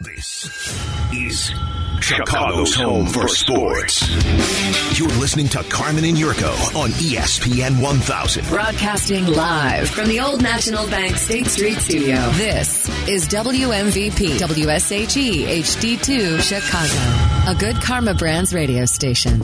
This is Chicago's home for sports. You're listening to Carmen and Yurko on ESPN 1000. Broadcasting live from the Old National Bank State Street Studio. This is WMVP WSHE HD2 Chicago, a Good Karma Brands radio station.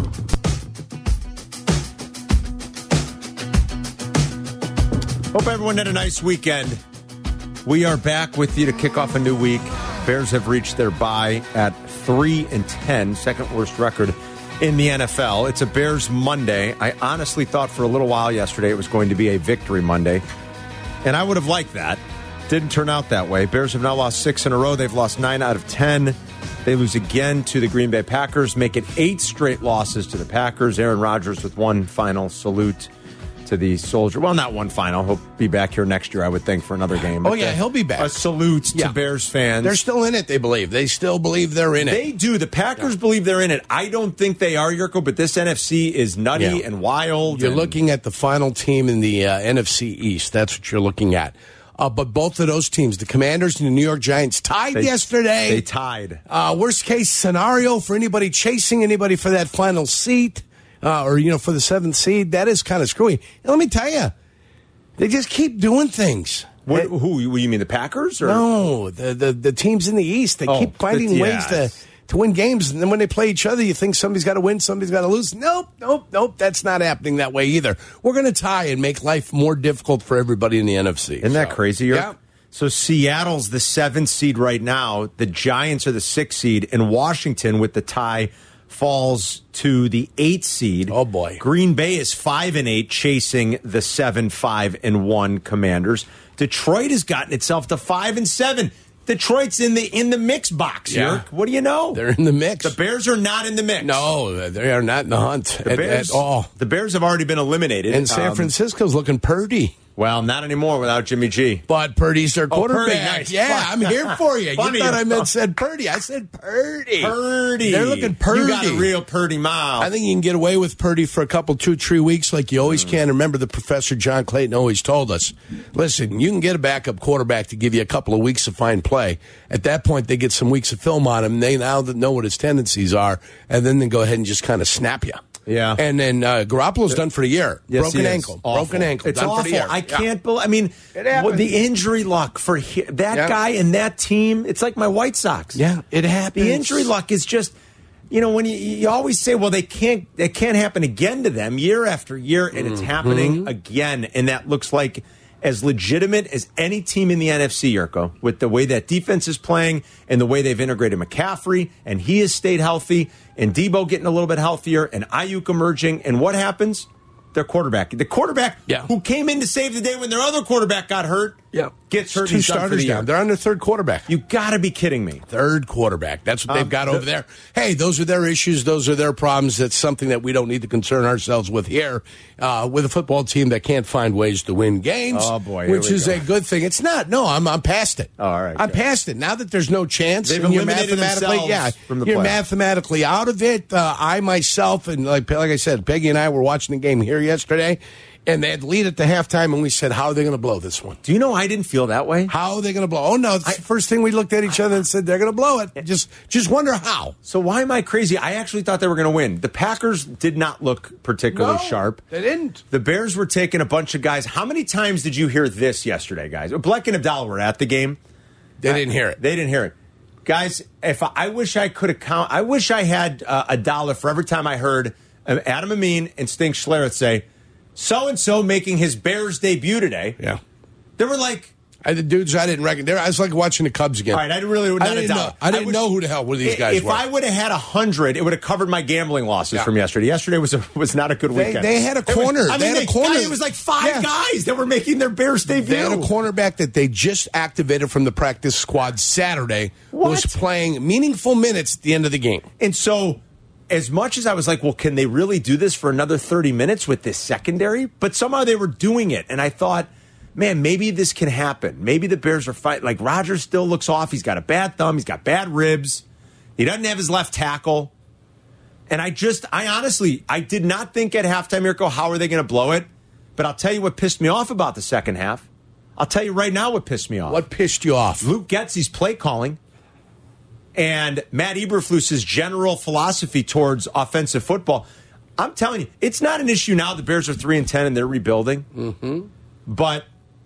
Hope everyone had a nice weekend. We are back with you to kick off a new week. Bears have reached their bye at 3-10, second worst record in the NFL. It's a Bears Monday. I honestly thought for a little while yesterday it was going to be a victory Monday, and I would have liked that. Didn't turn out that way. Bears have now lost 6 in a row. They've lost 9 out of 10. They lose again to the Green Bay Packers, make it 8 straight losses to the Packers. Aaron Rodgers with one final salute to the soldier. Well, not one final. He'll be back here next year, I would think, for another game. Oh, yeah, he'll be back. A salute to Bears fans. They're still in it, they believe. They still believe they're in it. They do. The Packers believe they're in it. I don't think they are, Yurko, but this NFC is nutty and wild. You're looking at the final team in the NFC East. That's what you're looking at. But both of those teams, the Commanders and the New York Giants, tied yesterday. They tied. Worst case scenario for anybody chasing anybody for that final seat. For the 7th seed, that is kind of screwy. And let me tell you, they just keep doing things. Who you mean, the Packers? Or? No, the teams in the East. They keep finding ways to win games. And then when they play each other, you think somebody's got to win, somebody's got to lose. Nope. That's not happening that way either. We're going to tie and make life more difficult for everybody in the NFC. Isn't that crazy? Yeah. So Seattle's the 7th seed right now. The Giants are the 6th seed. And Washington, with the tie, falls to the 8th seed. Oh, boy. Green Bay is 5-8, chasing the 7-5-1 Commanders. Detroit has gotten itself to 5-7. Detroit's in the mix box here. What do you know? They're in the mix. The Bears are not in the mix. No, they are not in the hunt at all. The Bears have already been eliminated. And San Francisco's looking purdy. Well, not anymore without Jimmy G. But Purdy's their quarterback. Purdy, nice. Yeah, I'm here for you. Funny. You thought I said Purdy. I said Purdy. Purdy. They're looking Purdy. You got a real Purdy mouth. I think you can get away with Purdy for a couple, 2-3 weeks like you always can. Remember the Professor John Clayton always told us, listen, you can get a backup quarterback to give you a couple of weeks of fine play. At that point, they get some weeks of film on him. They now know what his tendencies are, and then they go ahead and just kind of snap you. Yeah. And then Garoppolo's done for the year. Yes, Broken ankle. Awful. Broken ankle. It's done awful. for the year. I can't believe. I mean, the injury luck for that guy and that team. It's like my White Sox. Yeah, it happens. The injury luck is just. When you always say, well, it can't happen again to them year after year, and it's happening again, and that looks like as legitimate as any team in the NFC, Yurko, with the way that defense is playing and the way they've integrated McCaffrey, and he has stayed healthy, and Debo getting a little bit healthier, and Ayuk emerging. And what happens? Their quarterback. The quarterback who came in to save the day when their other quarterback got hurt gets hurt. 2 starters down. They're on their 3rd quarterback. You got to be kidding me. 3rd quarterback. That's what they've got over there. Hey, those are their issues. Those are their problems. That's something that we don't need to concern ourselves with here with a football team that can't find ways to win games. Oh, boy. Which is a good thing. It's not. No, I'm past it. All right. I'm past it. Now that there's no chance. They've and you're eliminated themselves from the playoffs. mathematically out of it. I myself, and like I said, Peggy and I were watching the game here yesterday. And they had lead at the halftime, and we said, how are they going to blow this one? Do you know I didn't feel that way? How are they going to blow? Oh, no, it's the first thing we looked at each other and said, they're going to blow it. Just wonder how. So why am I crazy? I actually thought they were going to win. The Packers did not look particularly sharp. They didn't. The Bears were taking a bunch of guys. How many times did you hear this yesterday, guys? Bleck and Abdallah were at the game. They didn't hear it. They didn't hear it. Guys, I wish I could have I wish I had a dollar for every time I heard Adam Amin and Stink Schlereth say, so-and-so making his Bears debut today. Yeah. They were like... The dudes I didn't recognize. I was like watching the Cubs again. All right, I didn't know who the hell these guys were. If I would have had 100, it would have covered my gambling losses from yesterday. Yesterday was not a good weekend. They had a corner. It was like 5 guys that were making their Bears debut. They had a cornerback that they just activated from the practice squad Saturday. Was playing meaningful minutes at the end of the game. And so... as much as I was like, well, can they really do this for another 30 minutes with this secondary? But somehow they were doing it. And I thought, man, maybe this can happen. Maybe the Bears are fighting. Like, Rodgers still looks off. He's got a bad thumb. He's got bad ribs. He doesn't have his left tackle. And I honestly did not think at halftime, Mirko, how are they going to blow it? But I'll tell you what pissed me off about the second half. I'll tell you right now what pissed me off. What pissed you off? Luke Getsy's play calling. and Matt Eberflus's general philosophy towards offensive football, I'm telling you, it's not an issue now. The Bears are 3-10 and they're rebuilding. Mm-hmm. But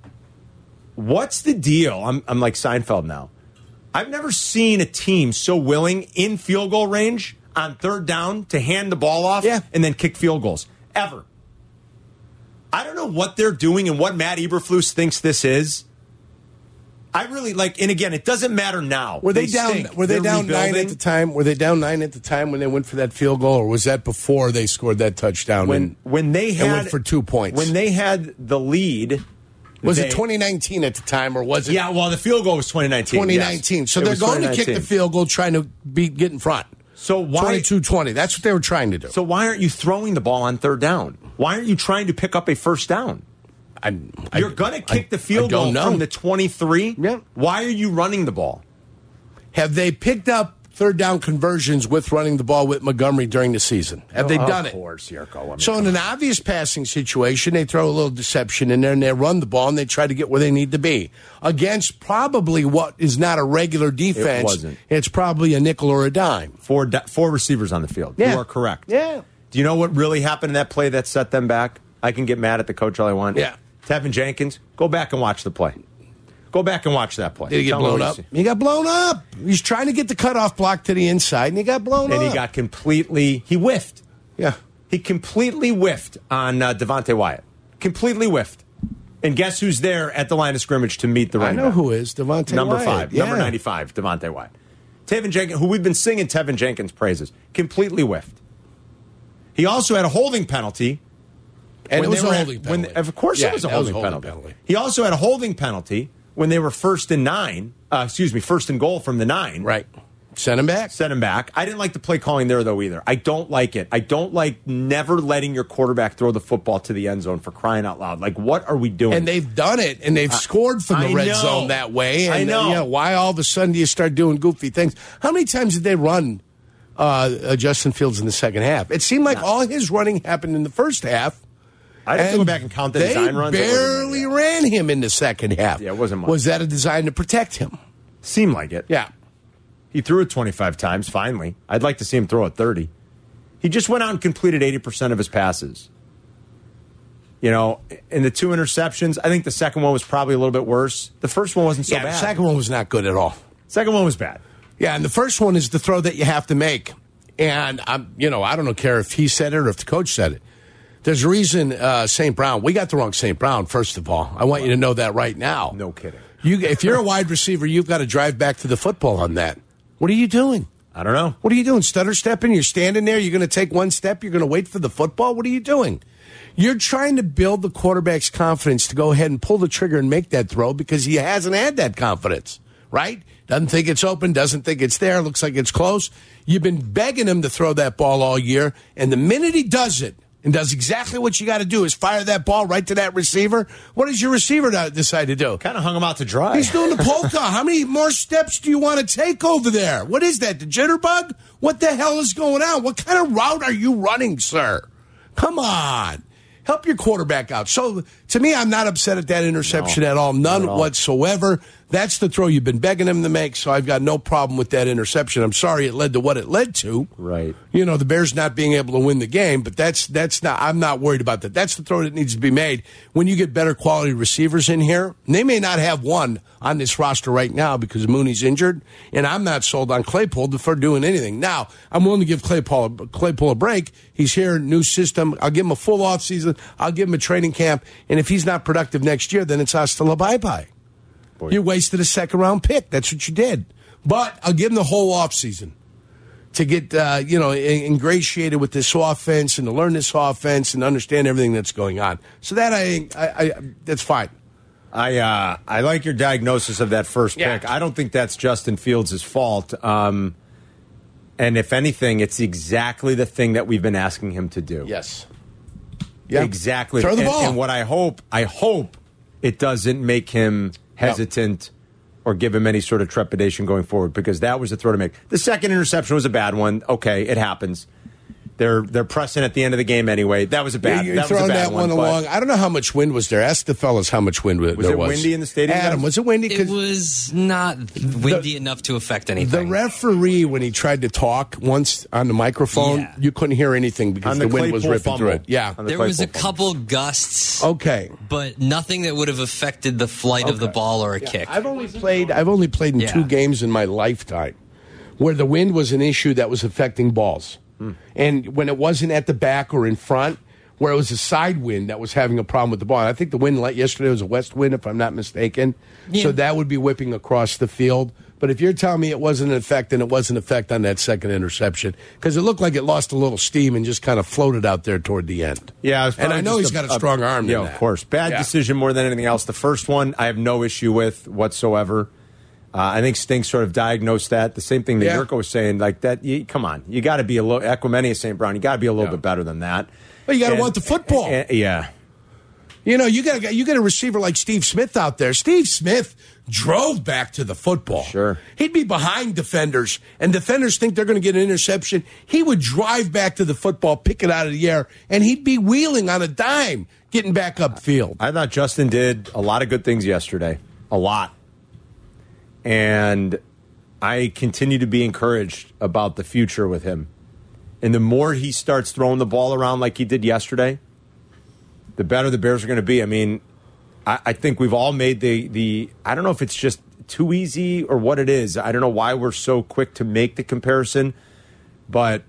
what's the deal? I'm like Seinfeld now. I've never seen a team so willing in field goal range on third down to hand the ball off and then kick field goals. Ever. I don't know what they're doing and what Matt Eberflus thinks this is. I really and again, it doesn't matter now. Were they down 9 at the time? Were they down 9 at the time when they went for that field goal, or was that before they scored that touchdown? When they went for 2 points. When they had the lead. Was it 2019 at the time, or was it? Yeah, well, the field goal was 2019. 2019. Yes. So they're going to kick the field goal, trying to get in front. So why 22-20? That's what they were trying to do. So why aren't you throwing the ball on third down? Why aren't you trying to pick up a first down? You're going to kick the field goal from the 23? Yeah. Why are you running the ball? Have they picked up third down conversions with running the ball with Montgomery during the season? Have they done it? Of course, Yurko. So in an obvious passing situation, they throw a little deception in there and they run the ball and they try to get where they need to be. Against probably what is not a regular defense. It wasn't. It's probably a nickel or a dime. Four receivers on the field. Yeah. You are correct. Yeah. Do you know what really happened in that play that set them back? I can get mad at the coach all I want. Yeah. Tevin Jenkins, go back and watch the play. Go back and watch that play. Did he get blown up? He got blown up. He's trying to get the cutoff block to the inside, and he got blown up. And he got he whiffed. Yeah. He completely whiffed on Devontae Wyatt. Completely whiffed. And guess who's there at the line of scrimmage to meet the running back? I know who is. Devontae Number Wyatt. 5. Yeah. Number 95, Devontae Wyatt. Tevin Jenkins, who we've been singing Tevin Jenkins' praises, completely whiffed. He also had a holding penalty. And it was a holding penalty. Of course it was a holding penalty. He also had a holding penalty when they were first and goal from the 9. Right. Send him back. I didn't like the play calling there, though, either. I don't like it. I don't like never letting your quarterback throw the football to the end zone, for crying out loud. Like, what are we doing? And they've done it, and they've scored from the red zone that way. And, I know. Why all of a sudden do you start doing goofy things? How many times did they run Justin Fields in the second half? It seemed like all his running happened in the first half. I have to go back and count the design runs. They barely ran him in the second half. Yeah, it wasn't much. Was that a design to protect him? Seemed like it. Yeah. He threw it 25 times, finally. I'd like to see him throw it 30. He just went out and completed 80% of his passes. You know, in the 2 interceptions, I think the second one was probably a little bit worse. The first one wasn't so bad. The second one was not good at all. Second one was bad. Yeah, and the first one is the throw that you have to make. And, I don't care if he said it or if the coach said it. There's a reason St. Brown, we got the wrong St. Brown, first of all. I want you to know that right now. No kidding. If you're a wide receiver, you've got to drive back to the football on that. What are you doing? I don't know. What are you doing? Stutter stepping? You're standing there. You're going to take one step. You're going to wait for the football. What are you doing? You're trying to build the quarterback's confidence to go ahead and pull the trigger and make that throw because he hasn't had that confidence, right? Doesn't think it's open, doesn't think it's there, looks like it's close. You've been begging him to throw that ball all year, and the minute he does it, and does exactly what you got to do is fire that ball right to that receiver. What does your receiver decide to do? Kind of hung him out to dry. He's doing the polka. How many more steps do you want to take over there? What is that, the jitterbug? What the hell is going on? What kind of route are you running, sir? Come on. Help your quarterback out. So, to me, I'm not upset at that interception at all. None whatsoever. That's the throw you've been begging him to make, so I've got no problem with that interception. I'm sorry it led to what it led to. Right. You know, the Bears not being able to win the game, but that's not. I'm not worried about that. That's the throw that needs to be made when you get better quality receivers in here. And they may not have one on this roster right now because Mooney's injured, and I'm not sold on Claypool for doing anything. Now, I'm willing to give Claypool a break. He's here, new system. I'll give him a full offseason. I'll give him a training camp, and if he's not productive next year, then it's hasta la bye-bye. You wasted a second-round pick. That's what you did. But I'll give him the whole offseason to get, ingratiated with this offense and to learn this offense and understand everything that's going on. So that that's fine. I like your diagnosis of that first pick. I don't think that's Justin Fields' fault. And if anything, it's exactly the thing that we've been asking him to do. Yes. Yeah. Exactly. Throw the ball. And what I hope it doesn't make him hesitant or give him any sort of trepidation going forward, because that was the throw to make. The second interception was a bad one. Okay, it happens. They're pressing at the end of the game anyway. That was a bad. You're that throwing was a bad that one but along. I don't know how much wind was there. Ask the fellas how much wind there was. Was it windy in the stadium? Adam, was it windy? It was not windy enough to affect anything. The referee, when he tried to talk once on the microphone, you couldn't hear anything because the wind was ripping through it. Yeah, there was a couple gusts. Okay, but nothing that would have affected the flight of the ball or a kick. I've only played in 2 games in my lifetime where the wind was an issue that was affecting balls. And when it wasn't at the back or in front, where it was a side wind that was having a problem with the ball. And I think the wind yesterday was a west wind, if I'm not mistaken. Yeah. So that would be whipping across the field. But if you're telling me it wasn't an effect, then it was an effect on that second interception. Because it looked like it lost a little steam and just kind of floated out there toward the end. Yeah, and I know he's got a strong arm. Yeah, of course. Bad decision more than anything else. The first one I have no issue with whatsoever. I think Stink sort of diagnosed that. The same thing that Yurko was saying, like that. Come on, you got to be a little Equimania St. Brown. You got to be a little bit better than that. Well, you got to want the football. Yeah, you know, you got a receiver like Steve Smith out there. Steve Smith drove back to the football. Sure, he'd be behind defenders, and defenders think they're going to get an interception. He would drive back to the football, pick it out of the air, and he'd be wheeling on a dime, getting back upfield. I thought Justin did a lot of good things yesterday. A lot. And I continue to be encouraged about the future with him. And the more he starts throwing the ball around like he did yesterday, the better the Bears are going to be. I mean, I think we've all made the I don't know if it's just too easy or what it is. I don't know why we're so quick to make the comparison. But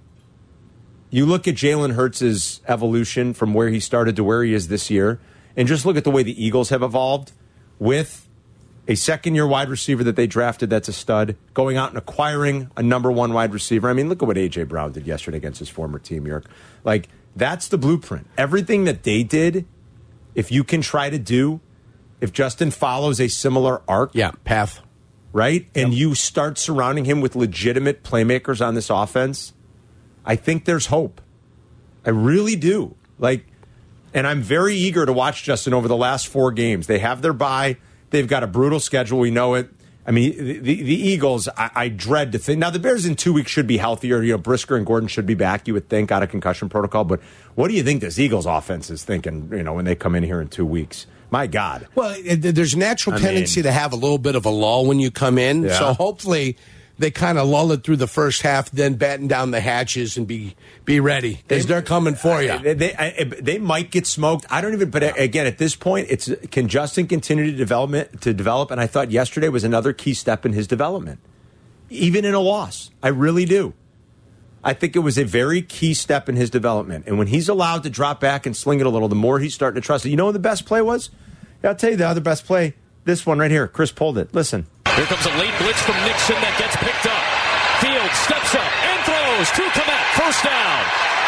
you look at Jalen Hurts' evolution from where he started to where he is this year, and just look at the way the Eagles have evolved with a second-year wide receiver that they drafted that's a stud, going out and acquiring a number 1 wide receiver. I mean, look at what A.J. Brown did yesterday against his former team, York. Like, that's the blueprint. Everything that they did, if you can try to do, if Justin follows a similar arc. Path. Right? And you start surrounding him with legitimate playmakers on this offense, I think there's hope. I really do. Like, and I'm very eager to watch Justin over the last 4 games. They have their bye. They've got a brutal schedule. We know it. I mean, the Eagles, I dread to think. Now, the Bears in 2 weeks should be healthier. You know, Brisker and Gordon should be back, you would think, out of concussion protocol. But what do you think this Eagles offense is thinking, you know, when they come in here in 2 weeks? My God. Well, there's a natural tendency to have a little bit of a lull when you come in. Yeah. So hopefully they kind of lull it through the first half, then batten down the hatches and be ready because they're coming for you. They might get smoked. I don't even. But again, at this point, can Justin continue to develop? And I thought yesterday was another key step in his development, even in a loss. I really do. I think it was a very key step in his development. And when he's allowed to drop back and sling it a little, the more he's starting to trust it. You know what the best play was? Yeah, I'll tell you the other best play. This one right here. Chris pulled it. Listen. Here comes a late blitz from Nixon that gets picked up. Fields steps up and throws to Kmet. First down.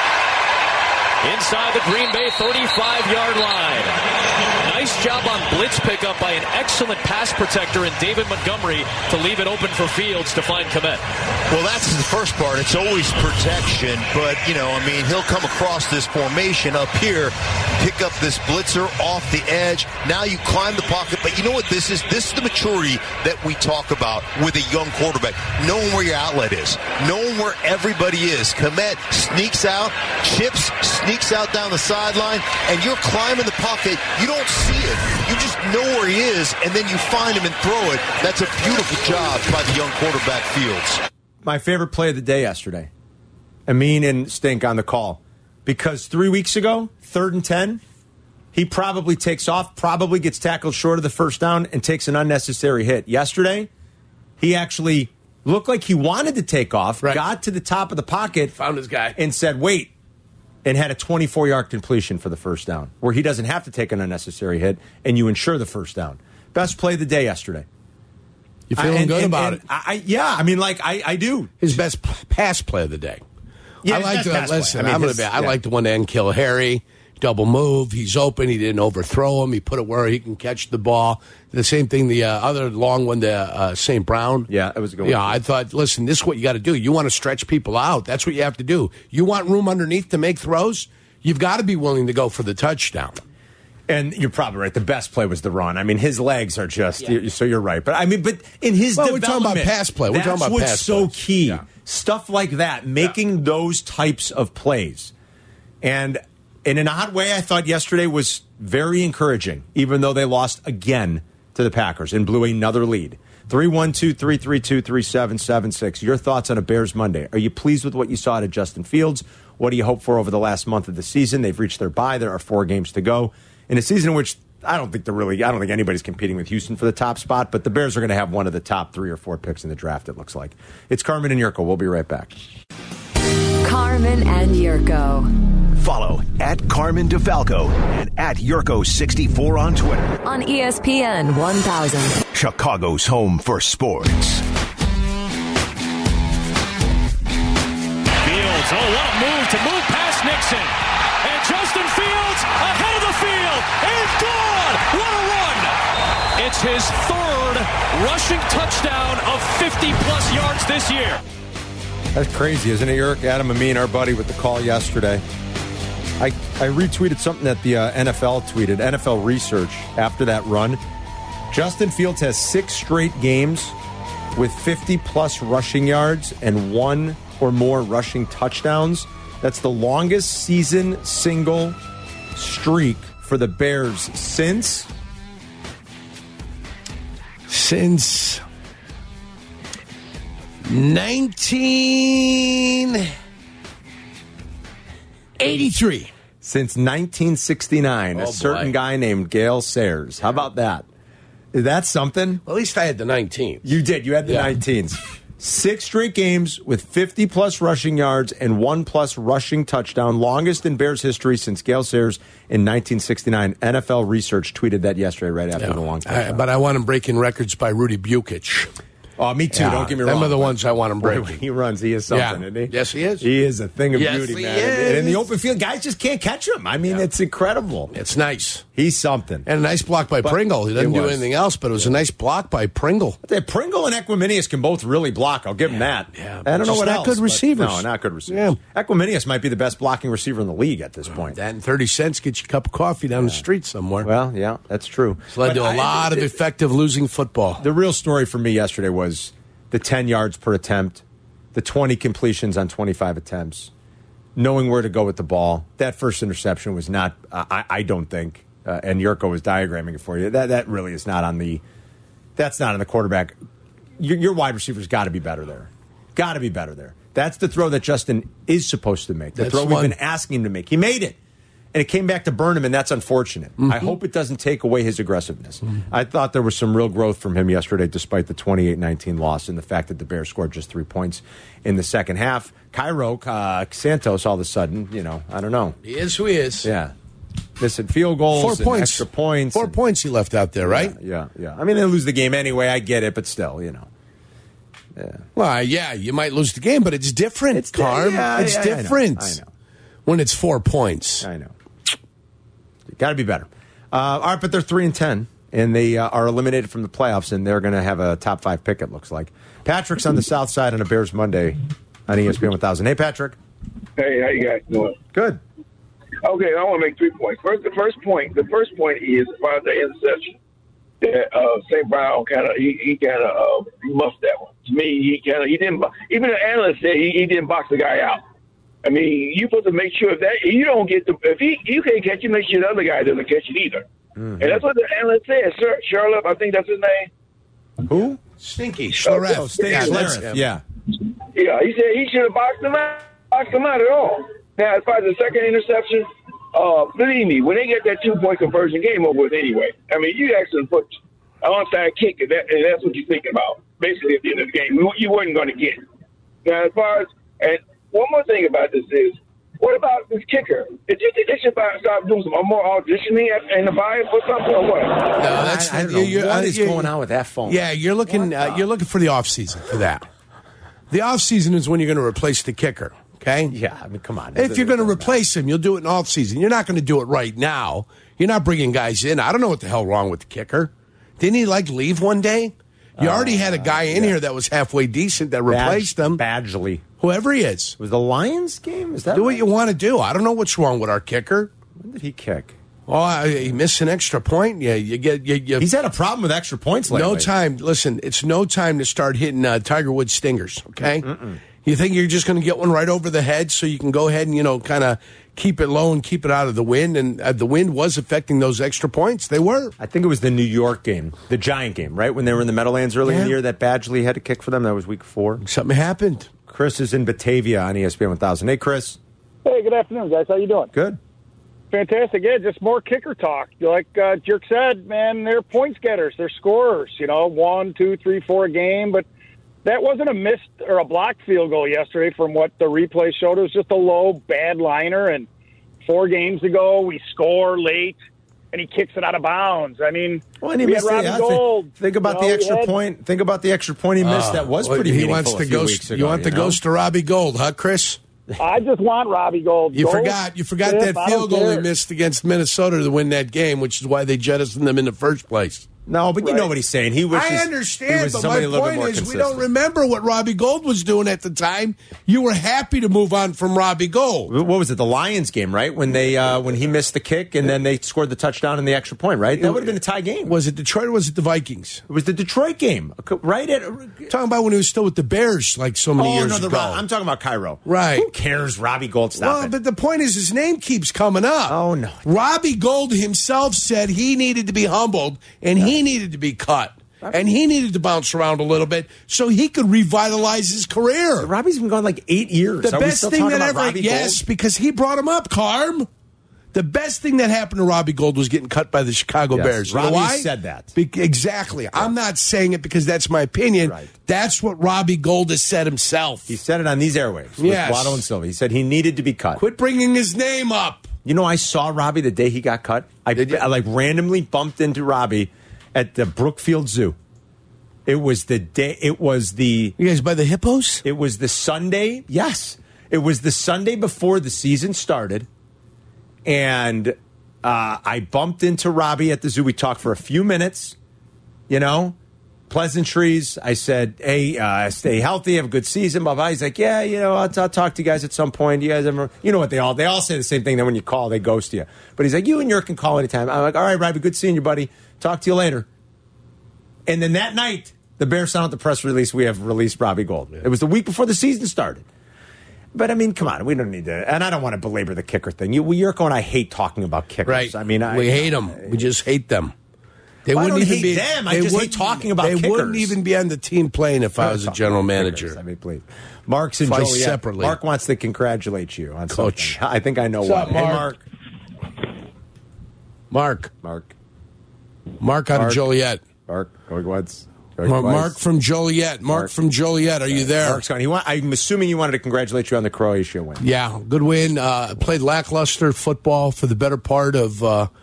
Inside the Green Bay 35-yard line. Nice job on blitz pickup by an excellent pass protector in David Montgomery to leave it open for Fields to find Kmet. Well, that's the first part. It's always protection, but, you know, I mean, he'll come across this formation up here, pick up this blitzer off the edge. Now you climb the pocket, but you know what this is? This is the maturity that we talk about with a young quarterback. Knowing where your outlet is, knowing where everybody is. Kmet sneaks out, chips, sneaks out down the sideline, and you're climbing the pocket. You don't see it. You just know where he is, and then you find him and throw it. That's a beautiful job by the young quarterback Fields. My favorite play of the day yesterday. Amin and Stink on the call. Because 3 weeks ago, 3rd and 10, he probably takes off, probably gets tackled short of the first down, and takes an unnecessary hit. Yesterday, he actually looked like he wanted to take off, got to the top of the pocket, found his guy, and said, wait, and had a 24-yard completion for the first down, where he doesn't have to take an unnecessary hit, and you ensure the first down. Best play of the day yesterday. You feeling good about it? I do. His best pass play of the day. Yeah, I like the I like the one to end Kill Harry. Double move. He's open. He didn't overthrow him. He put it where he can catch the ball. The same thing, the other long one to St. Brown. Yeah, that was a good one. Yeah, I thought, listen, this is what you got to do. You want to stretch people out. That's what you have to do. You want room underneath to make throws? You've got to be willing to go for the touchdown. And you're probably right. The best play was the run. I mean, his legs are just, so you're right. But in his development. We're talking about pass play. We're talking about what's pass so plays. key. Yeah. Stuff like that, making those types of plays. And in an odd way, I thought yesterday was very encouraging, even though they lost again to the Packers and blew another lead. 312-332-3776. Your thoughts on a Bears Monday. Are you pleased with what you saw out of Justin Fields? What do you hope for over the last month of the season? They've reached their bye. There are 4 games to go. In a season in which I don't think anybody's competing with Houston for the top spot, but the Bears are going to have one of the top 3 or 4 picks in the draft, it looks like. It's Carmen and Yurko. We'll be right back. Carmen and Yurko. Follow at Carmen DeFalco and at Yurko64 on Twitter. On ESPN 1000. Chicago's home for sports. Fields, what a move to move past Nixon. And Justin Fields ahead of the field and gone. What a run. It's his 3rd rushing touchdown of 50-plus yards this year. That's crazy, isn't it, Yurk? Adam Amin, our buddy, with the call yesterday. I retweeted something that the NFL tweeted, NFL Research, after that run. Justin Fields has 6 straight games with 50-plus rushing yards and 1 or more rushing touchdowns. That's the longest season single streak for the Bears since 1983. Since 1969, a certain guy named Gale Sayers. How about that? Is that something? Well, at least I had the 19. You did. You had the 19s. 6 straight games with 50-plus rushing yards and 1+ rushing touchdown. Longest in Bears history since Gale Sayers in 1969. NFL Research tweeted that yesterday right after the long touchdown. But I want him breaking records by Rudy Bukich. Oh, me too. Don't get me wrong. Them are the ones I want him breaking. When he runs, he is something, isn't he? Yes, he is. He is a thing of Yes, beauty, he man. is. And in the open field, guys just can't catch him. I mean, it's incredible. It's nice. He's something. And a nice block by Pringle. He doesn't do was. anything else, but it was a nice block by Pringle. Pringle and Equiminius can both really block. I'll give him that. Yeah, I don't know what else. Good receivers. No, not good receivers. Yeah. Equiminius might be the best blocking receiver in the league at this point. That and 30 cents gets you a cup of coffee down the street somewhere. Well, yeah, that's true. It's led to a lot of effective losing football. The real story for me yesterday was the 10 yards per attempt, the 20 completions on 25 attempts, knowing where to go with the ball. That first interception was not, I don't think, and Yurko was diagramming it for you. That really is not on the, that's not on the quarterback. Your wide receiver's got to be better there. Got to be better there. That's the throw that Justin is supposed to make. The throw we've been asking him to make. He made it. And it came back to burn him, and that's unfortunate. Mm-hmm. I hope it doesn't take away his aggressiveness. Mm-hmm. I thought there was some real growth from him yesterday, despite the 28-19 loss and the fact that the Bears scored just 3 points in the second half. Cairo Santos, all of a sudden, I don't know. He is who he is. Yeah. Missing field goals, 4 points. Extra points. 4 points he left out there, right? Yeah. I mean, they lose the game anyway. I get it, but still, Yeah. Well, you might lose the game, but it's different, Carm. It's different. I know. When it's 4 points. I know. Got to be better. All right, but they're 3-10, and they are eliminated from the playoffs, and they're going to have a top 5 pick, it looks like. Patrick's on the south side on a Bears Monday on ESPN 1000. Hey, Patrick. Hey, how you guys doing? Good. Okay, I want to make 3 points. The first point is about the interception. That St. Brown he muffed that one. To me, he didn't. Even the analyst said he didn't box the guy out. I mean, you supposed to make sure that you don't get if you can't catch it, make sure the other guy doesn't catch it either. Mm-hmm. And that's what the analyst said. Charlotte, I think that's his name. Who? Stinky Schlereth. Schlereth. Yeah. Yeah, he said he should have boxed him out at all. Now, as far as the second interception, believe me, when they get that 2-point conversion, game over with anyway. I mean, you actually put an onside kick, and that's what you're thinking about. Basically, at the end of the game, you weren't going to get. Now, as far as one more thing about this is, what about this kicker? Did you think they should start doing some more auditioning in the bio for something or what? No, that's I don't know. What is going on with that phone? Yeah, you're looking for the offseason for that. The offseason is when you're going to replace the kicker. Okay? Yeah, I mean, come on. If you're going to replace him, you'll do it in offseason. You're not going to do it right now. You're not bringing guys in. I don't know what the hell wrong with the kicker. Didn't he leave one day? You already had a guy in here that was halfway decent that replaced him. Badgley. Whoever he is. Was the Lions game? Is that do what you want to do. I don't know what's wrong with our kicker. When did he kick? Oh, he missed an extra point. Yeah, you get. He's had a problem with extra points lately. No time. Listen, it's no time to start hitting Tiger Woods stingers. Okay, you think you're just going to get one right over the head, so you can go ahead and kind of keep it low and keep it out of the wind. And the wind was affecting those extra points. They were. I think it was the New York game, the Giant game, right when they were in the Meadowlands early in the year that Badgley had to kick for them. That was week 4. Something happened. Chris is in Batavia on ESPN 1000. Hey, Chris. Hey, good afternoon, guys. How you doing? Good. Fantastic. Yeah, just more kicker talk. Like Jerk said, man, they're points getters. They're scorers, 1, 2, 3, 4 a game. But that wasn't a missed or a blocked field goal yesterday from what the replay showed. It was just a low, bad liner. And 4 games ago, we score late, and he kicks it out of bounds. I mean, we had Robbie Gould. Think about the extra point. Think about the extra point he missed. That was pretty meaningful a few weeks ago. You want the ghost of Robbie Gould, huh, Chris? I just want Robbie Gould. You forgot that field goal he missed against Minnesota to win that game, which is why they jettisoned them in the first place. No, but you know what he's saying. He wishes, I understand, but my point is we don't remember what Robbie Gould was doing at the time. You were happy to move on from Robbie Gould. What was it, the Lions game, right? When when he missed the kick and then they scored the touchdown and the extra point, right? That would have been a tie game. Was it Detroit or was it the Vikings? It was the Detroit game, right? Talking about when he was still with the Bears like so many years ago. I'm talking about Cairo. Right. Who cares, Robbie Gould? Stop it. But the point is his name keeps coming up. Oh, no. Robbie Gould himself said he needed to be humbled and he needed to be cut. And he needed to bounce around a little bit so he could revitalize his career. Robbie's been gone like 8 years. The best thing that ever, yes, because he brought him up, Carm. The best thing that happened to Robbie Gould was getting cut by the Chicago Bears. Robbie you know why? said that. Exactly. Yeah. I'm not saying it because that's my opinion. Right. That's what Robbie Gould has said himself. He said it on these airwaves with Waddle and Silva. He said he needed to be cut. Quit bringing his name up. I saw Robbie the day he got cut. I randomly bumped into Robbie at the Brookfield Zoo. It was the day. It was the. You guys by the hippos? It was the Sunday. Yes, it was the Sunday before the season started, and I bumped into Robbie at the zoo. We talked for a few minutes. Pleasantries. I said, "Hey, stay healthy, have a good season." Blah blah. He's like, "Yeah, I'll talk to you guys at some point. You guys ever? What they all say the same thing. Then when you call, they ghost you. But he's like, "You and Yerk can call anytime." I'm like, "All right, Robbie, good seeing you, buddy. Talk to you later." And then that night, the Bears sent out the press release. We have released Robbie Gould. It was the week before the season started. But, come on. We don't need to. And I don't want to belabor the kicker thing. Yerko and I hate talking about kickers. Right. We hate them. We just hate them. They wouldn't even hate them. I just hate talking about kickers. They wouldn't even be on the team plane if I was a general manager. Please. Mark's in Joliet. Separately. Mark wants to congratulate you on Coach. Something. I think I know why. Hey, Mark. Mark out of Joliet. Mark, going once. Mark from Joliet. Mark from Joliet. Are you there? Mark's gone. I'm assuming you wanted to congratulate you on the Croatia win. Yeah, good win. Played lackluster football for the better part of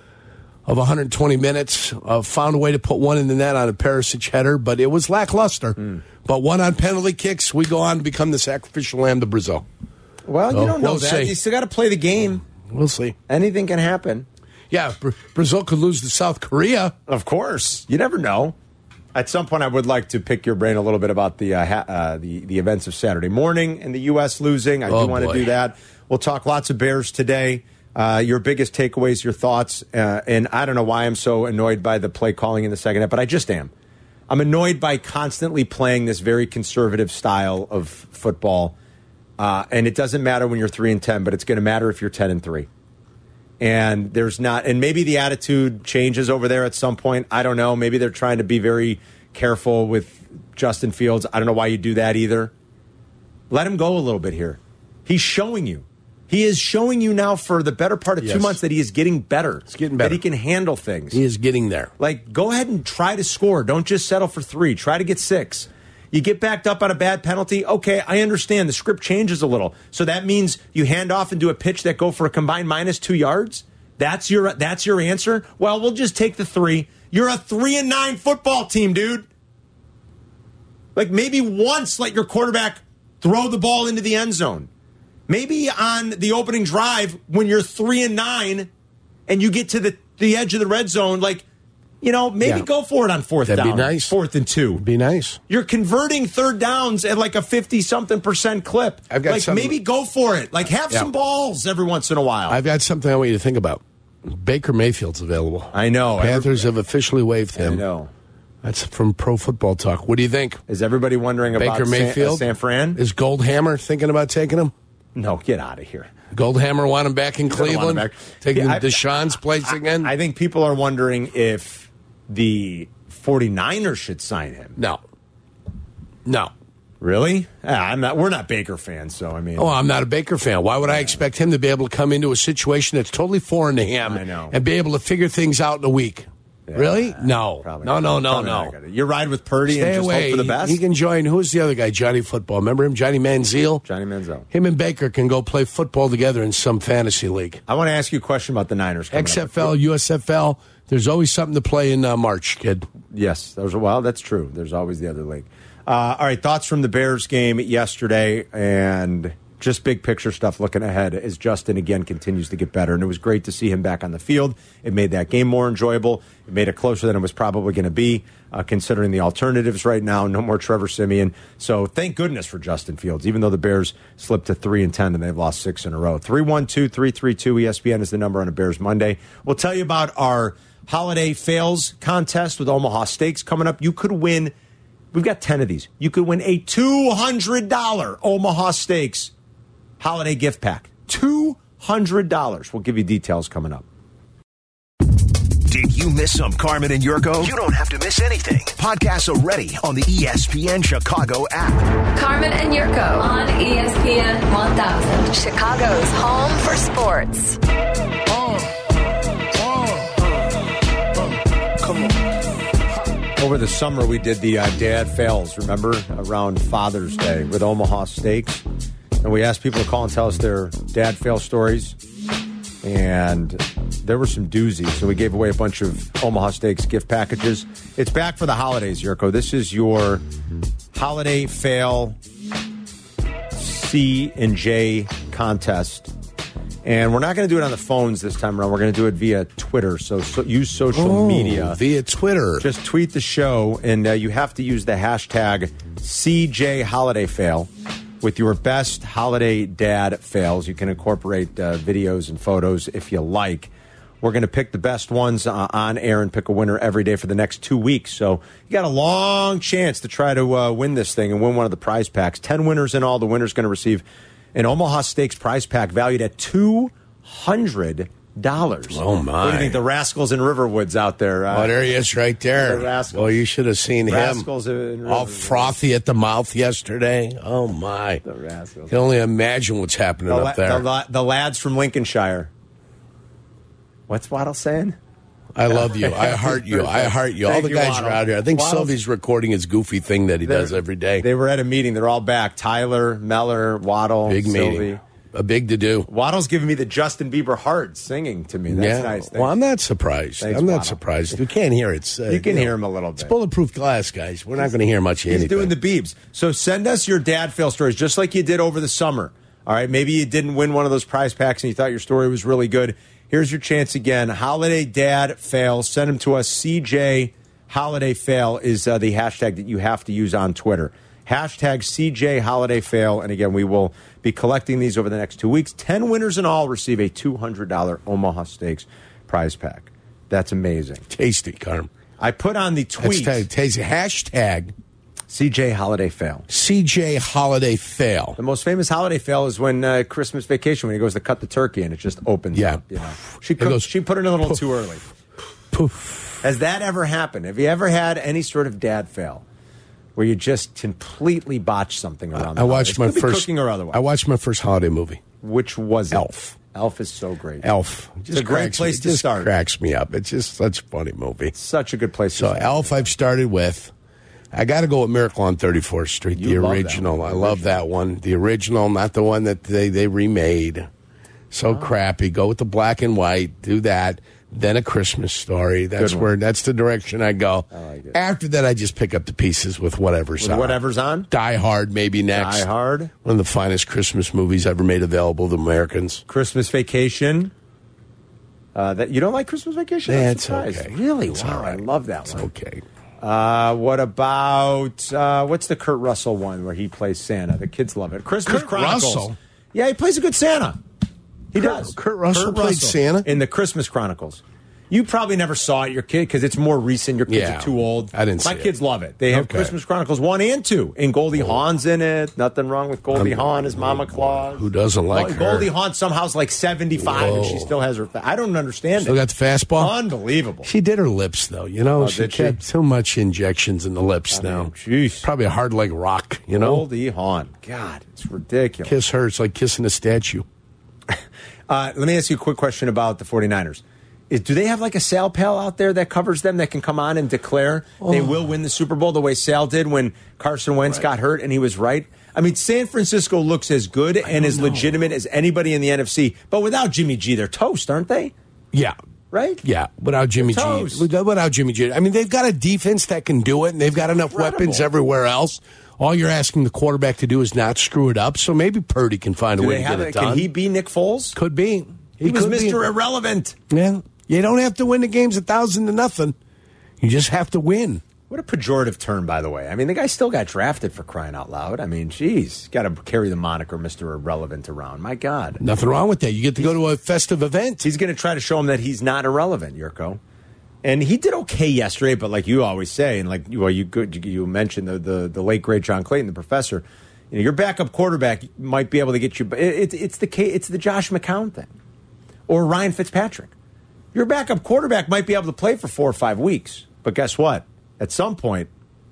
120 minutes. Found a way to put one in the net on a Perisic header, but it was lackluster. But one on penalty kicks, we go on to become the sacrificial lamb to Brazil. Well, you don't know that. See. You still got to play the game. We'll see. Anything can happen. Yeah, Brazil could lose to South Korea. Of course. You never know. At some point, I would like to pick your brain a little bit about the events of Saturday morning and the U.S. losing. I do want to do that. We'll talk lots of Bears today. Your biggest takeaways, your thoughts. And I don't know why I'm so annoyed by the play calling in the second half, but I just am. I'm annoyed by constantly playing this very conservative style of football. And it doesn't matter when you're 3-10, but it's going to matter if you're 10-3. And there's not, and maybe the attitude changes over there at some point. I don't know. Maybe they're trying to be very careful with Justin Fields. I don't know why you do that either. Let him go a little bit here. He's showing you. He is showing you now for the better part of 2 months that he is getting better. It's getting better. That he can handle things. He is getting there. Like, go ahead and try to score. Don't just settle for 3. Try to get 6. You get backed up on a bad penalty. Okay, I understand. The script changes a little. So that means you hand off and do a pitch that go for a combined minus 2 yards? That's your answer? Well, we'll just take the 3. You're a 3-9 football team, dude. Like, maybe once let your quarterback throw the ball into the end zone. Maybe on the opening drive when you're 3-9 and you get to the edge of the red zone, like, maybe go for it on fourth down. That'd be nice. 4th and 2. Be nice. You're converting third downs at like a 50-something% clip. I've got maybe go for it. Like, have some balls every once in a while. I've got something I want you to think about. Baker Mayfield's available. I know. Panthers have officially waived him. I know. That's from Pro Football Talk. What do you think? Is everybody wondering about Baker Mayfield? San Fran? Is Goldhammer thinking about taking him? No, get out of here. Goldhammer want him back in Cleveland? Back. Taking Deshaun's place again? I think people are wondering if the 49ers should sign him. No. Really? We're not Baker fans, so I mean. Oh, I'm not a Baker fan. Why would I expect him to be able to come into a situation that's totally foreign to him and be able to figure things out in a week? Yeah, really? No. No. You ride with Purdy and just hope for the best? He can join, who's the other guy? Johnny Football. Remember him? Johnny Manziel? Johnny Manziel. Him and Baker can go play football together in some fantasy league. I want to ask you a question about the Niners. XFL, USFL, there's always something to play in March, kid. Yes. That's true. There's always the other league. All right, thoughts from the Bears game yesterday and just big picture stuff looking ahead as Justin, again, continues to get better. And it was great to see him back on the field. It made that game more enjoyable. It made it closer than it was probably going to be, considering the alternatives right now. No more Trevor Siemian. So thank goodness for Justin Fields, even though the Bears slipped to 3-10 and they've lost 6 in a row. 312-332-ESPN is the number on a Bears Monday. We'll tell you about our Holiday Fails contest with Omaha Steaks coming up. You could win. We've got 10 of these. You could win a $200 Omaha Steaks holiday gift pack. $200. We'll give you details coming up. Did you miss some Carmen and Yurko? You don't have to miss anything. Podcasts are ready on the ESPN Chicago app. Carmen and Yurko on ESPN 1000. Chicago's home for sports. Come on. Over the summer, we did the Dad Fails, remember, around Father's Day with Omaha Steaks. And we asked people to call and tell us their Dad Fail stories. And there were some doozies. So we gave away a bunch of Omaha Steaks gift packages. It's back for the holidays, Yurko. This is your Holiday Fail C&J contest. And we're not going to do it on the phones this time around. We're going to do it via Twitter. So use social media. Via Twitter. Just tweet the show, and you have to use the hashtag CJHolidayFail with your best holiday dad fails. You can incorporate videos and photos if you like. We're going to pick the best ones on air and pick a winner every day for the next 2 weeks. So you got a long chance to try to win this thing and win one of the prize packs. 10 winners in all. The winner's going to receive an Omaha Steaks prize pack valued at $200. Oh, my. What do you think? The Rascals and Riverwoods out there. Oh, there he is right there. The Rascals. Well, you should have seen Rascals him. All frothy at the mouth yesterday. Oh, my. The Rascals. You can only imagine what's happening up there. The lads from Lincolnshire. What's Waddle saying? I love you. I heart you. I heart you. All the guys are out here. I think Sylvie's recording his goofy thing that he does every day. They were at a meeting. They're all back. Tyler, Meller, Waddle, big Sylvie. Meeting. A big to-do. Waddle's giving me the Justin Bieber heart singing to me. That's nice. Thanks. Well, I'm not surprised. Thanks, I'm not Waddle. surprised. You can't hear it. You can hear him a little bit. It's bulletproof glass, guys. We're not going to hear much of anything. He's doing the Biebs. So send us your dad fail stories, just like you did over the summer. All right, maybe you didn't win one of those prize packs and you thought your story was really good. Here's your chance again. Holiday Dad Fail. Send them to us. CJ Holiday Fail is the hashtag that you have to use on Twitter. Hashtag CJ Holiday Fail. And again, we will be collecting these over the next 2 weeks. 10 winners in all receive a $200 Omaha Steaks prize pack. That's amazing. Tasty, Carm. I put on the tweet. Tasty. Hashtag CJ Holiday Fail. CJ Holiday Fail. The most famous holiday fail is when Christmas Vacation, when he goes to cut the turkey and it just opens up. You know? She put it in a little poof, too early. Poof. Has that ever happened? Have you ever had any sort of dad fail where you just completely botched something around the holidays? Cooking or otherwise. I watched my first holiday movie. Which was it? Elf. Elf is so great. Elf. It's a great place to start. It cracks me up. It's just such a funny movie. It's such a good place to start. So Elf I've started with. I got to go with Miracle on 34th Street, the original. I love that one. The original, not the one that they remade. So crappy. Go with the black and white. Do that. Then A Christmas Story. That's the direction I go. I like it. After that, I just pick up the pieces with whatever's on. Whatever's on? Die Hard, maybe next. Die Hard. One of the finest Christmas movies ever made available to Americans. Christmas Vacation. That you don't like Christmas Vacation? That's okay. Really? It's wow, all right. I love that it's one. Okay. What about what's the Kurt Russell one where he plays Santa? The kids love it. Christmas Kurt Chronicles. Russell? Yeah, he plays a good Santa. He does. Kurt Russell played Santa in the Christmas Chronicles. You probably never saw it, your kid, because it's more recent. Your kids are too old. I didn't see My kids love it. They have Okay. Christmas Chronicles 1 and 2. And Goldie Hawn's in it. Nothing wrong with Goldie Hawn as Mama Claus. Who doesn't like her? Goldie Hawn somehow's like 75 and she still has her... I don't understand Still it. got the fastball? Unbelievable. She did her lips, though. You know, she did she? had too much injections in the lips now. Jeez. Probably a hard leg rock, you know? Goldie Hawn. God, it's ridiculous. Kiss her. It's like kissing a statue. Let me ask you a quick question about the 49ers. Do they have like a Sal Pal out there that covers them that can come on and declare they will win the Super Bowl the way Sal did when Carson Wentz got hurt and he was right? I mean, San Francisco looks as good and as legitimate as anybody in the NFC, but without Jimmy G, they're toast, aren't they? Yeah. Right? Yeah, without Jimmy G. Without Jimmy G. I mean, they've got a defense that can do it, and they've got enough weapons everywhere else. All you're asking the quarterback to do is not screw it up, so maybe Purdy can find a way to get it done. Can he be Nick Foles? Could be. He was Mr. Irrelevant. Yeah. You don't have to win the games 1,000-0. You just have to win. What a pejorative term, by the way. I mean, the guy still got drafted for crying out loud. I mean, geez, got to carry the moniker Mr. Irrelevant around. My God. Nothing wrong with that. You get to go to a festive event. He's going to try to show him that he's not irrelevant, Yurko. And he did okay yesterday, but like you always say, and like you mentioned the late great John Clayton, the professor. You know, your backup quarterback might be able to get you. It's the Josh McCown thing, or Ryan Fitzpatrick. Your backup quarterback might be able to play for 4 or 5 weeks, but guess what? At some point,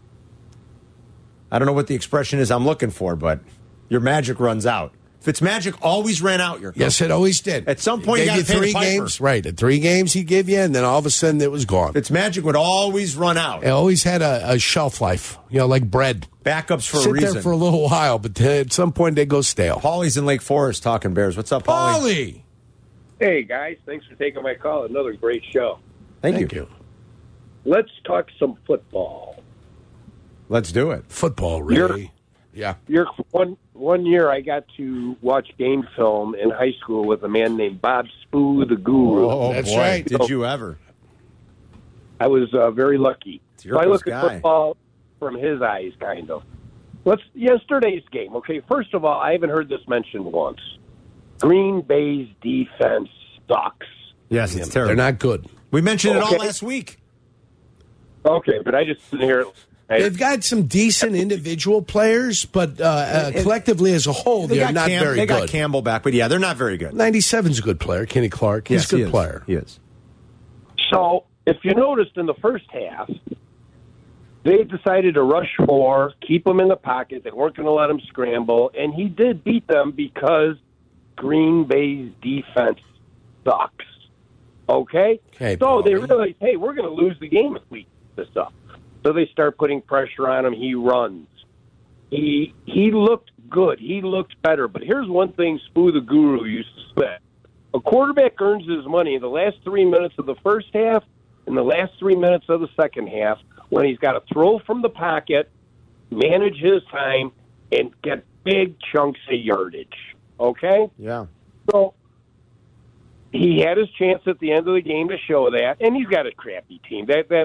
I don't know what the expression is I'm looking for, but your magic runs out. Fitzmagic always ran out. Yes, it always did. At some point, you got to pay 3 the piper. games, right? At 3 games he'd give you, and then all of a sudden it was gone. Fitzmagic would always run out. It always had a shelf life, like bread. Backups for a Sit reason. there for a little while, but at some point they go stale. Paulie's in Lake Forest talking Bears. What's up, Paulie? Paulie! Hey, guys. Thanks for taking my call. Another great show. Thank you. Let's talk some football. Let's do it. Football, Ray. One year I got to watch game film in high school with a man named Bob Spoo, the Guru. Oh, That's boy. right. Did you ever? I was very lucky. You're So I a look guy. at football from his eyes, kind of. Yesterday's game, okay, first of all, I haven't heard this mentioned once. Green Bay's defense sucks. Yes, it's terrible. They're not good. We mentioned it all Okay. last week. Okay, but I just didn't hear it. They've got some decent individual players, but collectively as a whole, they're not very They good. got Campbell back, but yeah, they're not very good. 97's a good player. Kenny Clark. He's Yes, a he good is. player. He is. So, if you noticed in the first half, they decided to rush 4, keep them in the pocket. They weren't going to let him scramble, and he did beat them because Green Bay's defense sucks. Okay? Okay, so they Paulie. realized, hey, we're going to lose the game if we keep this up. So they start putting pressure on him. He runs. He looked good. He looked better. But here's one thing Spoo the Guru used to say. A quarterback earns his money in the last 3 minutes of the first half and the last 3 minutes of the second half when he's got to throw from the pocket, manage his time, and get big chunks of yardage. Okay? Yeah. So he had his chance at the end of the game to show that, and he's got a crappy team.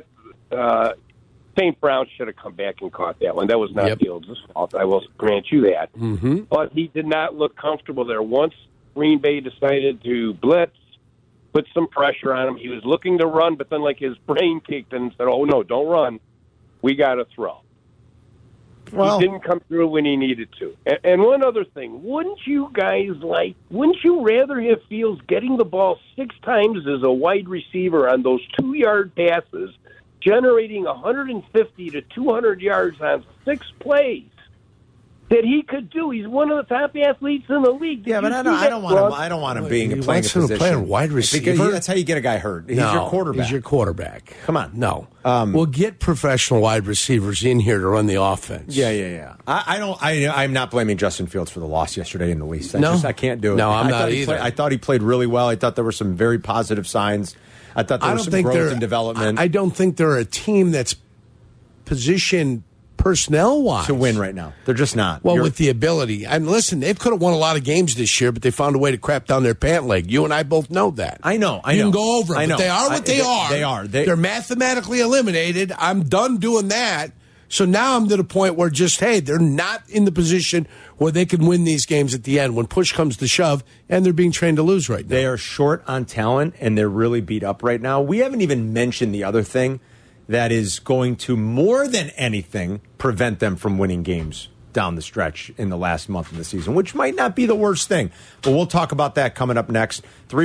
St. Brown should have come back and caught that one. That was not Fields' fault. I will grant you that. Mm-hmm. But he did not look comfortable there. Once Green Bay decided to blitz, put some pressure on him, he was looking to run, but then like his brain kicked in and said, oh, no, don't run. We got to throw. Well, he didn't come through when he needed to. And one other thing, wouldn't you rather have Fields getting the ball 6 times as a wide receiver on those 2-yard passes, generating 150 to 200 yards on 6 plays that he could do? He's one of the top athletes in the league. Yeah, but I don't want him being He playing a wants him to position. play a wide receiver. Because that's how you get a guy hurt. He's your quarterback. He's your quarterback. Come on. No. We'll get professional wide receivers in here to run the offense. Yeah. I'm not blaming Justin Fields for the loss yesterday in the least. I can't do it. No, I'm I not thought either. I thought he played really well. I thought there were some very positive signs. I thought there was some growth and development. I don't think they're a team that's positioned personnel-wise to win right now. They're just not. Well, with the ability. And listen, they could have won a lot of games this year, but they found a way to crap down their pant leg. You and I both know that. I know. You can go over it, I know. but they are what they are. They are. They're mathematically eliminated. I'm done doing that. So now I'm to the point where they're not in the position where they can win these games at the end when push comes to shove, and they're being trained to lose right now. They are short on talent, and they're really beat up right now. We haven't even mentioned the other thing that is going to, more than anything, prevent them from winning games down the stretch in the last month of the season, which might not be the worst thing. But we'll talk about that coming up next.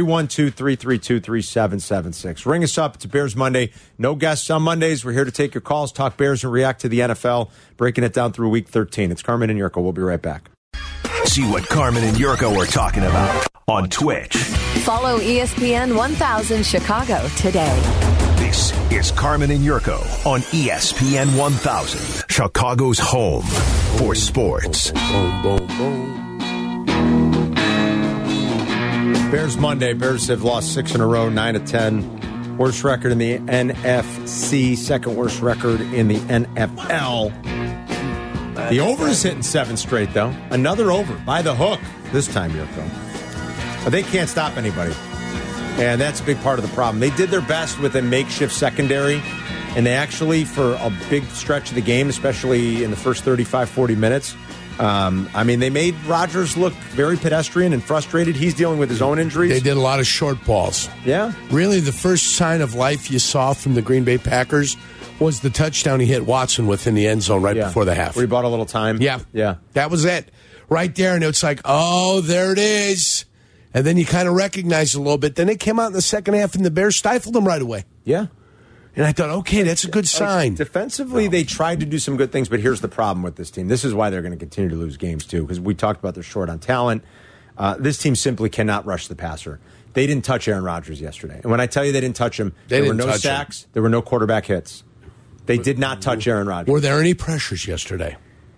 312-332-3776. Ring us up. It's Bears Monday. No guests on Mondays. We're here to take your calls, talk Bears, and react to the NFL, breaking it down through Week 13. It's Carmen and Yurko. We'll be right back. See what Carmen and Yurko are talking about on Twitch. Follow ESPN 1000 Chicago today. This is Carmen and Yurko on ESPN 1000, Chicago's home for sports. Boom, boom, boom. Bears Monday. Bears have lost 6 in a row, 9 of 10. Worst record in the NFC, second worst record in the NFL. The over is hitting 7 straight, though. Another over by the hook this time, Yurko. But they can't stop anybody. And that's a big part of the problem. They did their best with a makeshift secondary, and they actually, for a big stretch of the game, especially in the first 35, 40 minutes, they made Rodgers look very pedestrian and frustrated. He's dealing with his own injuries. They did a lot of short balls. Yeah. Really, the first sign of life you saw from the Green Bay Packers was the touchdown he hit Watson with in the end zone before the half. Where he bought a little time. Yeah. Yeah. That was it. Right there, and it's like, oh, there it is. And then you kind of recognized it a little bit. Then it came out in the second half, and the Bears stifled them right away. Yeah. And I thought, okay, that's a good sign. Defensively, they tried to do some good things, but here's the problem with this team. This is why they're going to continue to lose games, too, because we talked about they're short on talent. This team simply cannot rush the passer. They didn't touch Aaron Rodgers yesterday. And when I tell you they didn't touch him, there were no sacks, there were no quarterback hits. They did not touch Aaron Rodgers. Were there any pressures yesterday?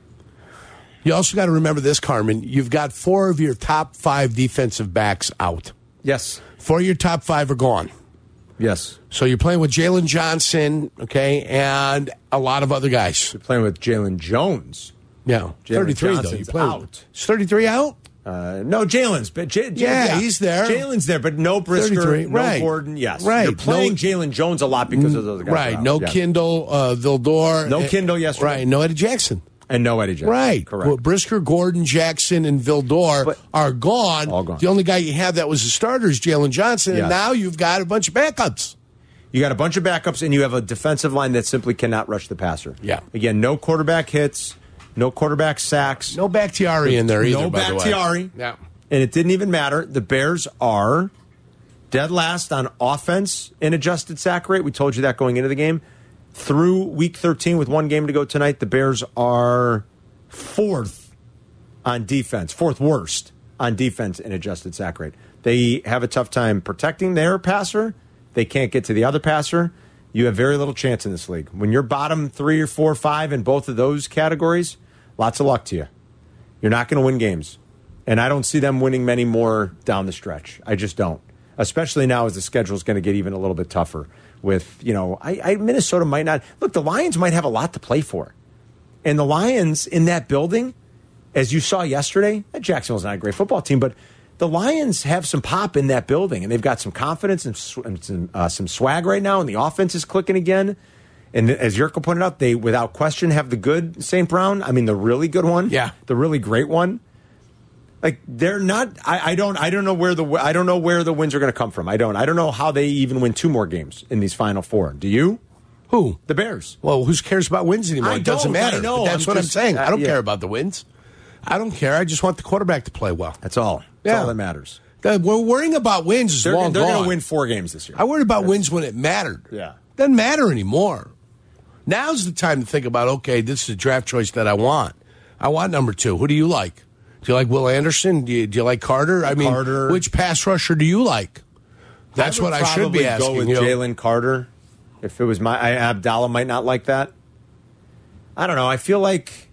You also got to remember this, Carmen. You've got 4 of your top 5 defensive backs out. Yes. 4 of your top 5 are gone. Yes. So you're playing with Jalen Johnson, okay, and a lot of other guys. You're playing with Jalen Jones. Yeah. Jalen 33, Johnson's though. out. Is 33 out? No, Jalen's. But he's there. Jalen's there, but no Brisker, no Gordon. Yes. Right. You're playing Jalen Jones a lot because of those guys. Right. No Kindle, Vildor. No Kindle yesterday. Right. No Eddie Jackson. And no Eddie Jackson. Right. Correct. Well, Brisker, Gordon, Jackson, and Vildor are gone. All gone. The only guy you have that was a starter is Jalen Johnson, and now you've got a bunch of backups. You got a bunch of backups, and you have a defensive line that simply cannot rush the passer. Yeah. Again, no quarterback hits, no quarterback sacks. No Bakhtiari in there either, No by the way. Bakhtiari. Yeah. And it didn't even matter. The Bears are dead last on offense in adjusted sack rate. We told you that going into the game. Through Week 13 with 1 game to go tonight, the Bears are 4th on defense, 4th worst on defense in adjusted sack rate. They have a tough time protecting their passer. They can't get to the other passer. You have very little chance in this league. When you're bottom 3 or 4 or 5 in both of those categories, lots of luck to you. You're not going to win games. And I don't see them winning many more down the stretch. I just don't. Especially now as the schedule is going to get even a little bit tougher. With, Minnesota might not. Look, the Lions might have a lot to play for. And the Lions in that building, as you saw yesterday, Jacksonville's not a great football team, but the Lions have some pop in that building, and they've got some confidence and some swag right now, and the offense is clicking again. And as Yurko pointed out, they, without question, have the good St. Brown. I mean, the really good one. Yeah. The really great one. Like, they're not. I don't know where the wins are going to come from. I don't know how they even win 2 more games in these final 4. Do you? Who? The Bears. Well, who cares about wins anymore? It doesn't matter. I know. But that's what I'm saying. I don't yeah. care about the wins. I don't care. I just want the quarterback to play well. That's all. That's all that matters. We're worrying about wins is long They're gone. going to win 4 games this year. I worried about wins when it mattered. Yeah. Doesn't matter anymore. Now's the time to think about, okay, this is a draft choice that I want. I want number 2. Who do you like? Do you like Will Anderson? Do you like Carter? I mean, Carter. Which pass rusher do you like? That's what I should be asking. I would go with Jalen Carter. If it was Abdallah might not like that. I don't know. I feel like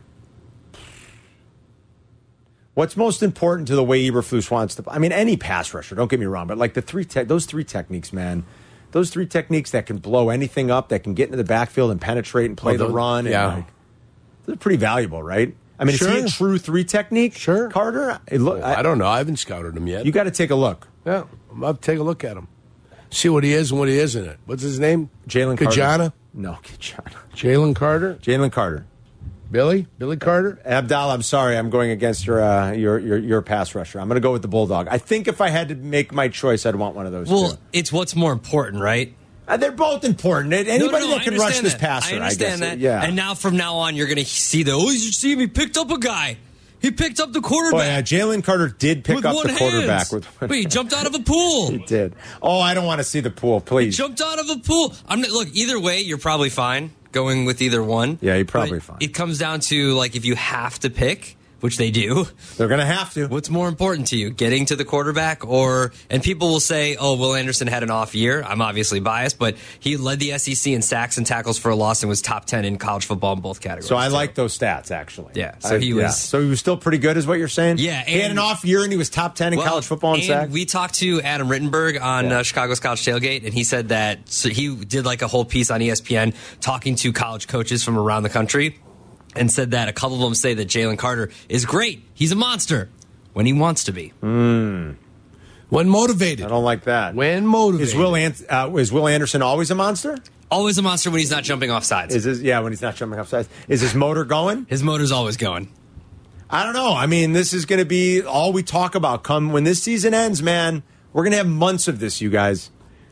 what's most important to the way Eberflus wants to. I mean, any pass rusher. Don't get me wrong, but like those 3 techniques, man. Those 3 techniques that can blow anything up, that can get into the backfield and penetrate and play the run. Yeah, and they're pretty valuable, right? I mean, sure. Is he a true 3 technique? Sure. Carter? I don't know. I haven't scouted him yet. You got to take a look. Yeah, I'm about to take a look at him. See what he is and what he isn't. What's his name? Jalen Carter. Kajana? No, kid John. Jalen Carter? Jalen Carter. Billy Carter? Abdallah, I'm sorry. I'm going against your pass rusher. I'm going to go with the Bulldog. I think if I had to make my choice, I'd want one of those two. It's what's more important, right? They're both important. Anybody that can rush this that. passer, I understand guess. that. Yeah. And now from now on, you're going to see you see him. He picked up a guy. He picked up the quarterback. Oh, yeah. Jalen Carter did pick up the quarterback. Wait, he jumped out of a pool. He did. Oh, I don't want to see the pool, please. He jumped out of a pool. Look, either way, you're probably fine going with either one. Yeah, you're probably fine. It comes down to, like, if you have to pick, which they do. They're going to have to. What's more important to you, getting to the quarterback and people will say, oh, Will Anderson had an off year. I'm obviously biased, but he led the SEC in sacks and tackles for a loss and was top 10 in college football in both categories. So I like those stats, actually. Yeah. So he was still pretty good, is what you're saying? Yeah. He had an off year and he was top 10 in college football in sacks. We talked to Adam Rittenberg on Chicago's College Tailgate, and he said that he did like a whole piece on ESPN talking to college coaches from around the country. And said that a couple of them say that Jalen Carter is great. He's a monster when he wants to be. When motivated. I don't like that. When motivated. Is Will Anderson always a monster? Always a monster when he's not jumping off sides. When he's not jumping off sides. Is his motor going? His motor's always going. I don't know. I mean, this is going to be all we talk about. When this season ends, man, we're going to have months of this, you guys.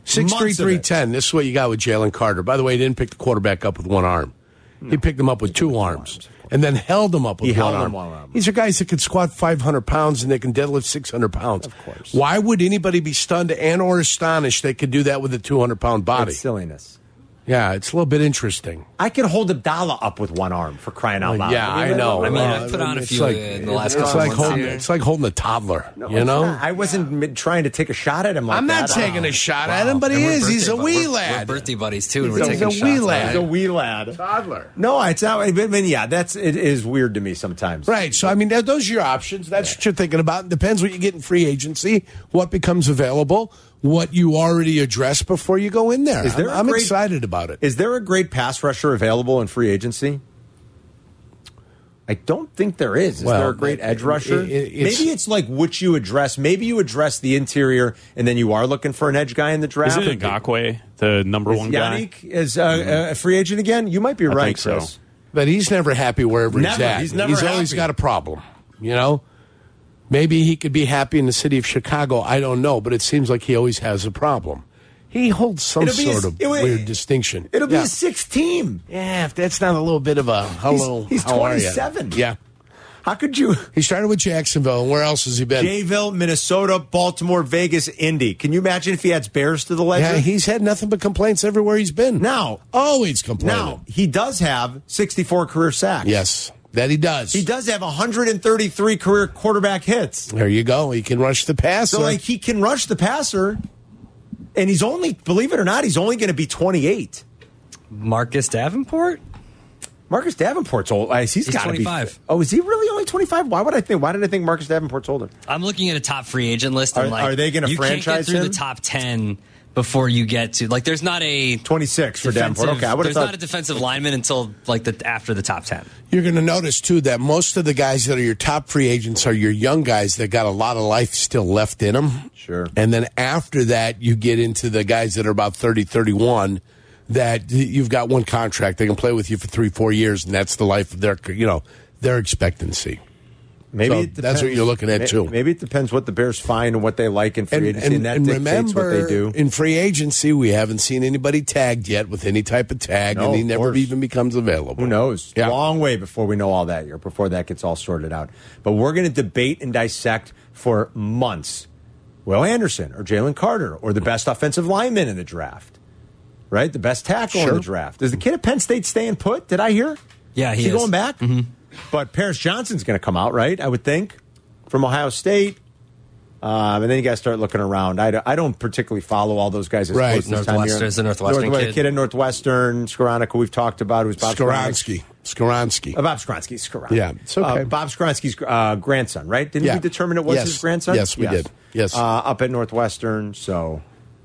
6'3", This is what you got with Jalen Carter. By the way, he didn't pick the quarterback up with one arm. No. He picked him up with two arms and then held him up with one arm. These are guys that can squat 500 pounds and they can deadlift 600 pounds. Of course. Why would anybody be stunned and or astonished they could do that with a 200-pound body? It's silliness. Yeah, it's a little bit interesting. I could hold Abdallah up with one arm for crying out loud. Yeah, I know. I mean, I put on a few in the last couple of months. It's like holding a toddler, you know? I wasn't trying to take a shot at him like that. I'm not taking a shot at him, but he is. He's a wee lad. We're birthday buddies, too, and we're taking shots. He's a wee lad. He's a wee lad. Toddler. No, it's not. I mean, yeah, it is weird to me sometimes. Right. So, I mean, those are your options. That's what you're thinking about. It depends what you get in free agency, what becomes available, what you already addressed before you go in there. I'm excited about it. Is there a great pass rusher available in free agency? I don't think there is. Is there a great edge rusher? Maybe it's like which you address. Maybe you address the interior, and then you are looking for an edge guy in the draft. Is it Ngakoue, the number one guy? Yannick is a free agent again? You might be right, think so. Chris. But he's never happy wherever he's at. He's always got a problem, you know? Maybe he could be happy in the city of Chicago. I don't know, but it seems like he always has a problem. He holds some sort of weird distinction. It'll be a 6 team. Yeah, if that's not a little bit of a hello. He's 27. Yeah. How could you? He started with Jacksonville. And where else has he been? Jayville, Minnesota, Baltimore, Vegas, Indy. Can you imagine if he adds Bears to the ledger? Yeah, he's had nothing but complaints everywhere he's been. Now. Always complaining. Now, he does have 64 career sacks. Yes. That he does. He does have 133 career quarterback hits. There you go. He can rush the passer. So, he can rush the passer, and he's only, believe it or not, he's only going to be 28. Marcus Davenport? Marcus Davenport's old. He's got to be 25. Oh, is he really only 25? Why did I think Marcus Davenport's older? I'm looking at a top free agent list. And are they going to franchise him? You can't get through him? the top 10 before you get to, there's not a 26 for Davenport. Okay, there's not a defensive lineman until after the top 10. You're going to notice too that most of the guys that are your top free agents are your young guys that got a lot of life still left in them. Sure. And then after that, you get into the guys that are about 30, 31 that you've got one contract. They can play with you for 3-4 years, and that's the life of their expectancy. Maybe that's what you're looking at, too. Maybe it depends what the Bears find and what they like in free agency, and that dictates what they do. In free agency, we haven't seen anybody tagged yet with any type of tag, and he never even becomes available. Who knows? Yeah. Long way before we know all that year, before that gets all sorted out. But we're going to debate and dissect for months Will Anderson or Jalen Carter or the best offensive lineman in the draft, right? The best tackle in the draft. Is the kid at Penn State staying put? Did I hear? Yeah, is he going back? Mm-hmm. But Paris Johnson's going to come out, right? I would think, from Ohio State. And then you got to start looking around. I don't particularly follow all those guys as close this time here. Is the Northwestern kid. Kid at Northwestern, Skoranek, who we've talked about, who's Bob Skoransky. Bob Skoransky. Yeah, it's okay. Bob Skoransky's grandson, right? Didn't we determine it was his grandson? Yes, we did. Yes. Up at Northwestern, so...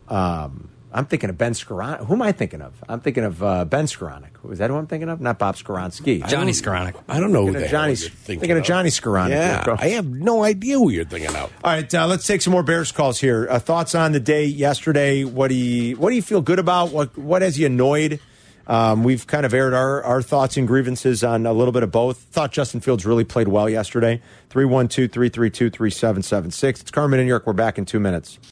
I'm thinking of Ben Skoranek. Who am I thinking of? I'm thinking of Ben Skoranek. Is that who I'm thinking of? Not Bob Skoransky. Johnny Skoranek. I don't know who the hell you're thinking of Johnny Skoranek. Yeah, I have no idea who you're thinking of. All right, let's take some more Bears calls here. Thoughts on the day yesterday? What do you feel good about? What has you annoyed? We've kind of aired our thoughts and grievances on a little bit of both. Thought Justin Fields really played well yesterday. 312-332-3776. It's Carmen in New York. We're back in 2 minutes.